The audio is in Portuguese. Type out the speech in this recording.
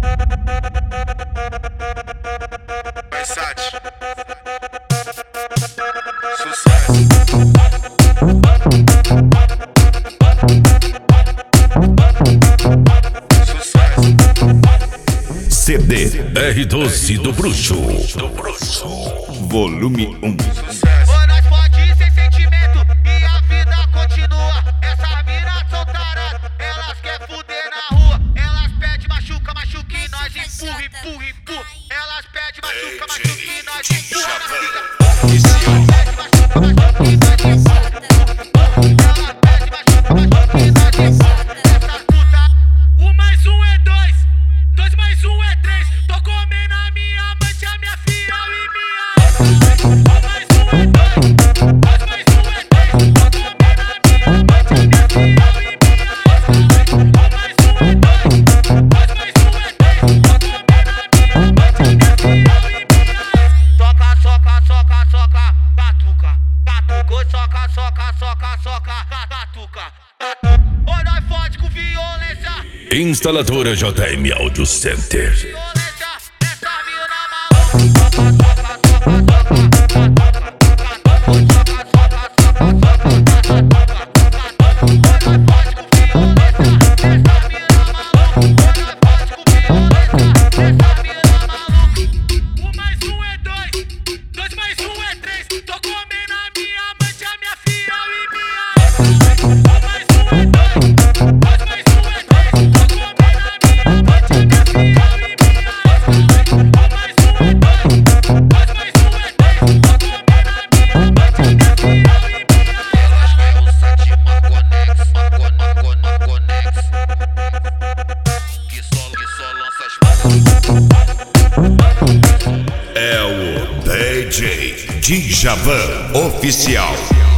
Versace. Sucesso. CD R12 do Bruxo. Volume 1. Sucesso. Ô, nós pode ir sem sentimento e a vida continua. Essas minas são taradas, elas quer fuder na rua. Elas pedem machuca, machuca e nós empurra, empurra, empurra. Elas pedem machuca, machuca e nós empurra na vida. Elas pedem machuca, machuca e nós empurra. Elas pedem machuca, machuca e nós empurra. Essas putas. 1 mais 1 é 2, 2 mais 1 é 3. Tô comendo a minha amante, a minha fiel e minha. 1 mais 1 é 2, 2 mais 1 é 3. Tô comendo a minha amante, a minha fiel e minha. 1 mais 1 é 2, 2 mais 1 é 3. Tô comendo a minha amante, a minha fiel e minha. Soca, soca, soca, soca, catuca, catuca, soca, soca, soca, soca, catuca. Ô, nós fode com violência. Instaladora JM Audio Center. Violência, essa mina maluca. Soca, soca, soca, soca, É o DJ Djavan Oficial.